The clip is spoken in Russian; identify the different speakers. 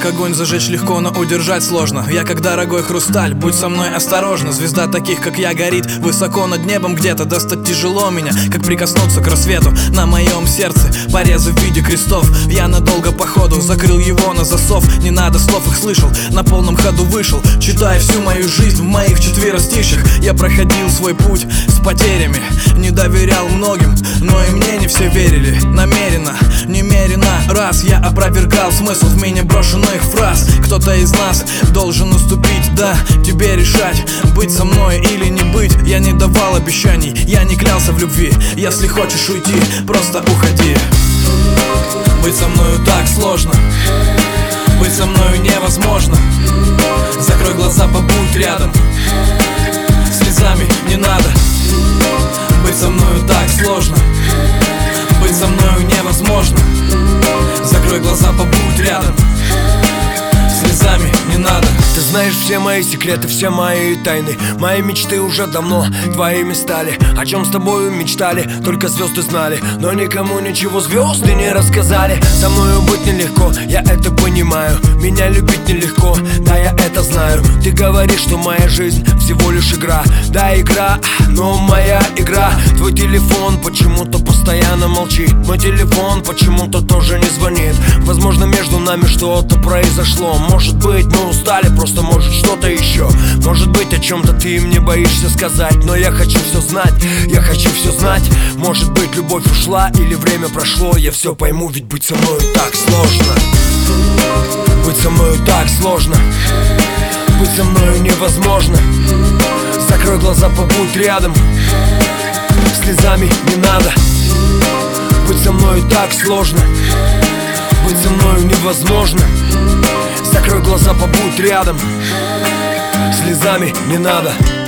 Speaker 1: как огонь, зажечь легко, но удержать сложно. Я как дорогой хрусталь, будь со мной осторожна. Звезда таких, как я, горит высоко над небом где-то. Достать тяжело меня, как прикоснуться к рассвету. На моем сердце порезы в виде крестов. Я надолго походу закрыл его на засов. Не надо слов, их слышал, на полном ходу вышел. Читая всю мою жизнь в моих четверостишьях. Я проходил свой путь с потерями, не доверял многим, но и мне не все верили. Намеренно, немерено раз я опровергал смысл в меня брошенных фраз. Кто-то из нас должен уступить, да, тебе решать, быть со мной или не быть. Я не давал обещаний, я не клялся в любви. Если хочешь уйти, просто уходи. Быть со мною так сложно, быть со мною невозможно. Закрой глаза, побудь рядом, слезами не надо. Быть со мною так сложно, быть со мною невозможно. Закрой глаза, побудь рядом, слезами не надо.
Speaker 2: Ты знаешь все мои секреты, все мои тайны. Мои мечты уже давно твоими стали. О чем с тобою мечтали, только звезды знали. Но никому ничего звезды не рассказали. Со мною быть нелегко, я это понимаю. Меня любить нелегко, да, я это знаю. Ты говоришь, что моя жизнь всего лишь игра. Да, игра, но моя игра. Твой телефон почему-то постоянно молчит. Мой телефон почему-то тоже не звонит. Возможно, между нами что-то произошло. Может быть, мы устали, просто может что-то еще. Может быть, о чем-то ты мне боишься сказать. Но я хочу все знать, я хочу все знать. Может быть, любовь ушла или время прошло. Я все пойму, ведь быть со мною так сложно. Быть со мною так сложно, быть со мною невозможно. Закрой глаза, побудь рядом, слезами не надо. Быть со мною так сложно, быть со мною невозможно. Закрой глаза, побудь рядом, слезами не надо.